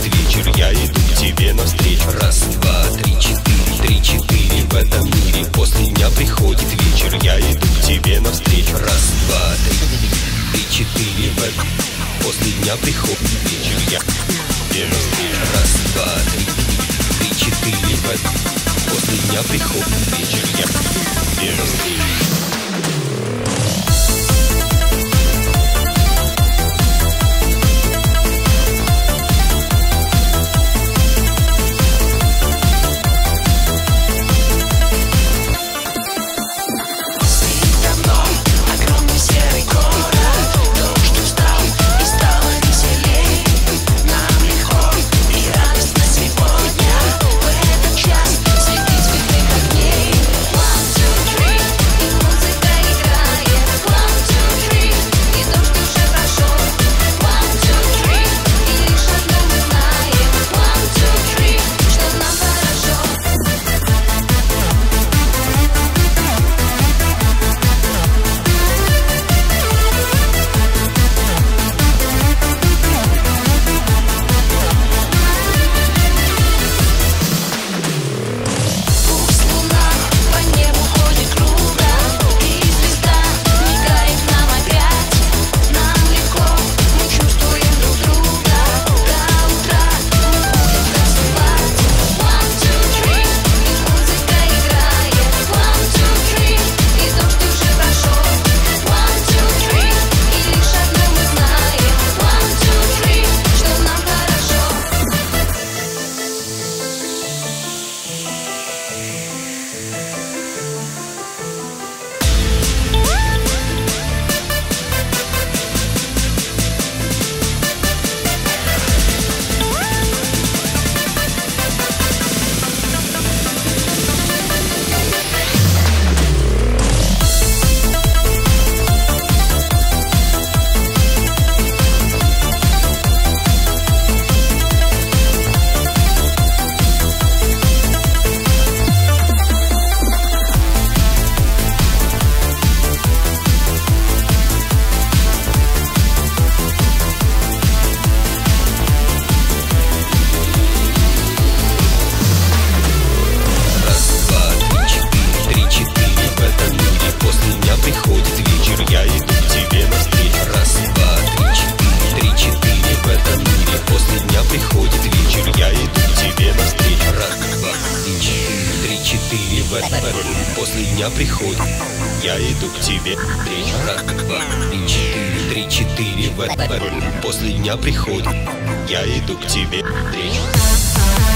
вечер, я иду к тебе навстречу. Раз, два, три, четыре, три, четыре. В этом мире после дня приходит вечер, я иду к тебе навстречу. Раз, два, три, три, четыре. После дня приходит вечер, я к тебе навстречу. Раз, два, три, три, четыре. После дня приходит вечер, я к тебе навстречу. После дня приходит, я иду к тебе. Раз, два, три, четыре, три, четыре. После дня приходит, я иду к тебе.